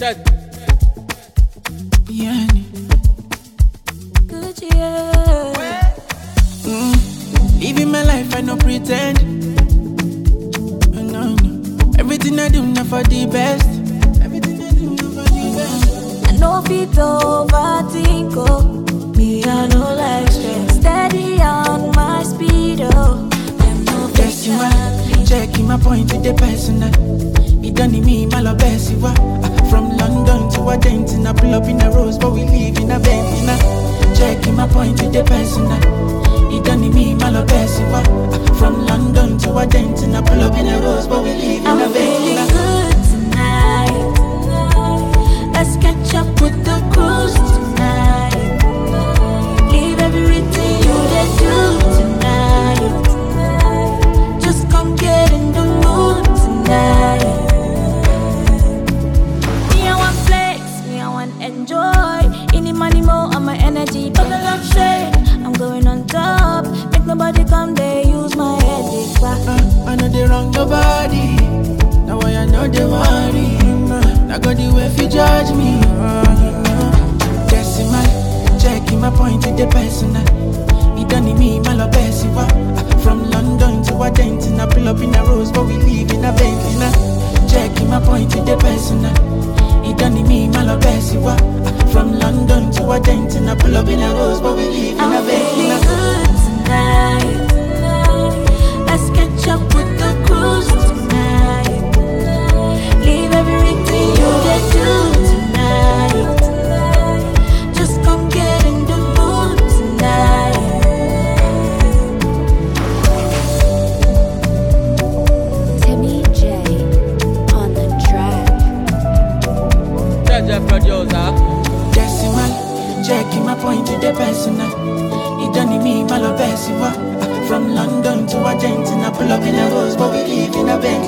Check. Yeah. Good, yeah. Living my life, I no pretend. No, no. Everything I do, not for the best. Everything I do, not for the best. I know fit overthink, oh. Me, I know like stress. Steady on my speed, oh. Them no Yes, you are. Checking my point with the personal. It done in me, my love, best you are. From London to Argentina, pull up in a rose, but we live in a Bentley. Checking my point with the personal. It done in me, my love, best you are. From London to Argentina, pull up in a rose, but we live in a I'm Bentley. feeling good tonight. Let's catch up with the cruise tonight. Leave everything you did do tonight. Just come get in the mood tonight. Me, I want flex, me, I want enjoy. Any money more on my energy, but I love shade. I'm going on top, make nobody come there, use my headache back. I know they wrong nobody. Now I know they worry. Now got the way if you judge me. Decimal, checking my point with the personal. It done in me, my love, best you are. From London to Argentina, pull up in a rose, but we live in a Bentley. Checking my point with the personal. It done in me, my love, best you are. From London to Argentina, pull up in a rose, but we live in a I'm Bentley. feeling good tonight. Let's catch up with the cruise tonight. Leave everything you did do tonight. Just come get in the mood tonight. Timmy J on the track. Check, producer. Decimal, checking my point with the personal. It done in me, my love, best you are. From London to Argentina, pull up in a rose, but we live in a Bentley.